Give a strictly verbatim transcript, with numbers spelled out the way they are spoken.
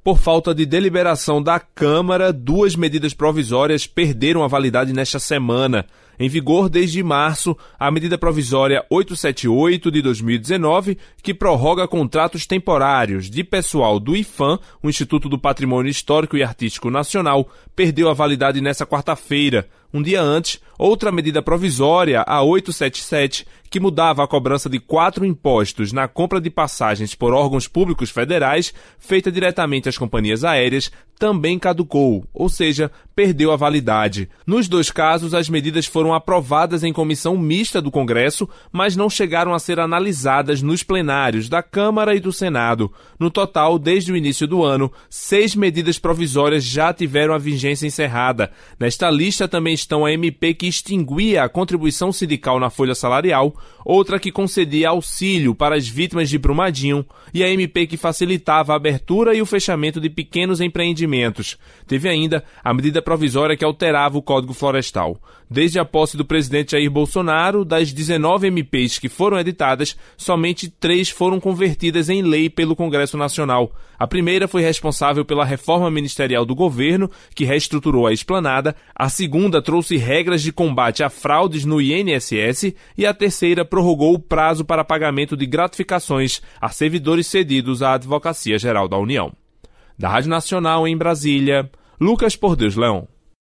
Por falta de deliberação da Câmara, duas medidas provisórias perderam a validade nesta semana. Em vigor desde março, a medida provisória oitocentos e setenta e oito de dois mil e dezenove, que prorroga contratos temporários de pessoal do IPHAN, o Instituto do Patrimônio Histórico e Artístico Nacional, perdeu a validade nesta quarta-feira. Um dia antes, outra medida provisória, a oitocentos e setenta e sete, que mudava a cobrança de quatro impostos na compra de passagens por órgãos públicos federais, feita diretamente às companhias aéreas, também caducou, ou seja, perdeu a validade. Nos dois casos, as medidas foram aprovadas em comissão mista do Congresso, mas não chegaram a ser analisadas nos plenários da Câmara e do Senado. No total, desde o início do ano, seis medidas provisórias já tiveram a vigência encerrada. Nesta lista também estão a M P que extinguia a contribuição sindical na folha salarial, outra que concedia auxílio para as vítimas de Brumadinho e a M P que facilitava a abertura e o fechamento de pequenos empreendimentos. Teve ainda a medida provisória que alterava o Código Florestal. Desde a posse do presidente Jair Bolsonaro, das dezenove M Ps que foram editadas, somente três foram convertidas em lei pelo Congresso Nacional. A primeira foi responsável pela reforma ministerial do governo, que reestruturou a esplanada, a segunda trouxe regras de combate a fraudes no I N S S e a terceira prorrogou o prazo para pagamento de gratificações a servidores cedidos à Advocacia Geral da União. Da Rádio Nacional em Brasília, Lucas Por Deus Leão.